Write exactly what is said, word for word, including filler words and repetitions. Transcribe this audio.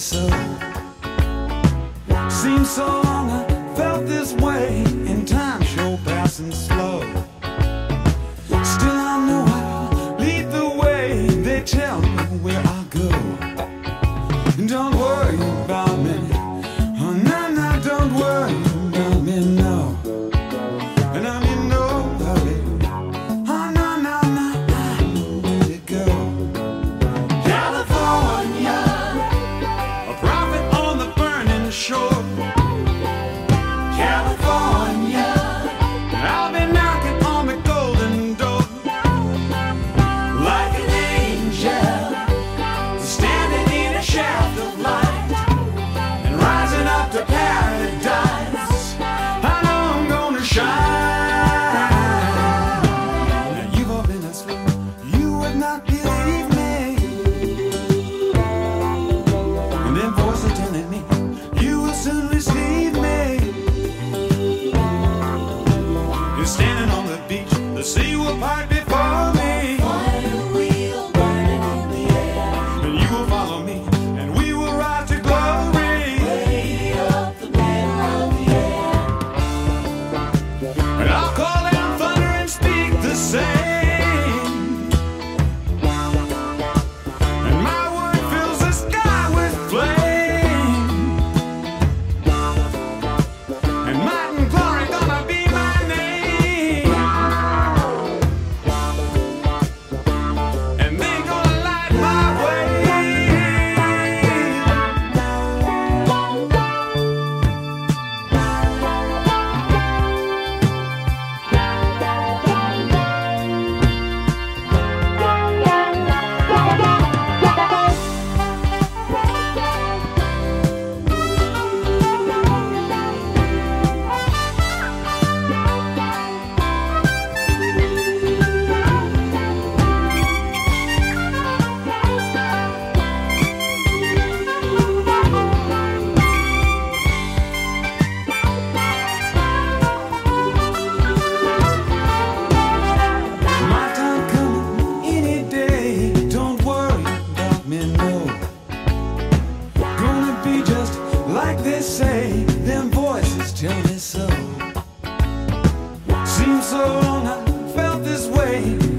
so. Seems so long I felt this way, and time sure passing slow. Still I know I'll lead the way. They tell me where I go. Don't worry about me, oh no, no, don't worry about me, no. And I'm in no hurry, oh no, no, no, I know where to go. California, a prophet on the burning shore. California, I'll be knocking on the golden door. Like an angel, standing in a shaft of light, and rising up to paradise, I know I'm gonna shine. Now you've all been asleep, you would not believe me, and them voices telling me you will soon receive me. You're standing on the beach, the sea will part before me, Fire wheel burning in the air, and you will follow me, and we will rise to glory. way up the middle of the air. And I'll call down thunder and speak the same, and my word fills the sky with flame, and might and glory gonna be my name, and they gonna light my way. My time coming any day. Don't worry about me, no. Gonna be just like they say. Them voices tell me so. Seems so long I felt this way.